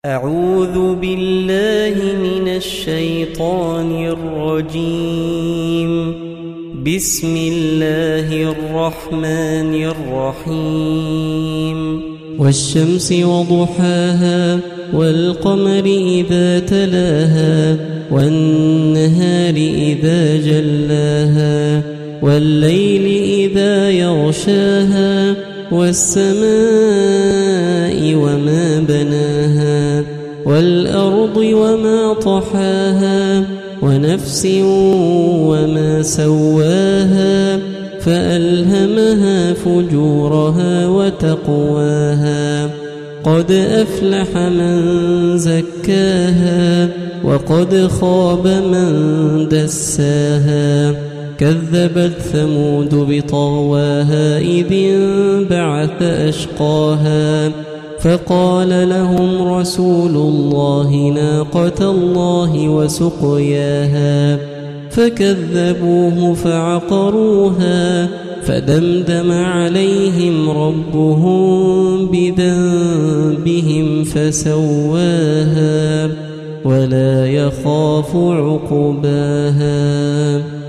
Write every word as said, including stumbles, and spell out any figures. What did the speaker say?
أعوذ بالله من الشيطان الرجيم. بسم الله الرحمن الرحيم. والشمس وضحاها والقمر إذا تلاها والنهار إذا جلاها والليل إذا يغشاها والسماء وما بناها والأرض وما طحاها ونفس وما سواها فألهمها فجورها وتقواها. قد أفلح من زكاها وقد خاب من دساها. كذبت ثمود بطغواها إذ انبعث أشقاها فقال لهم رسول الله ناقة الله وسقياها فكذبوه فعقروها فدمدم عليهم ربهم بذنبهم فسواها ولا يخاف عقباها.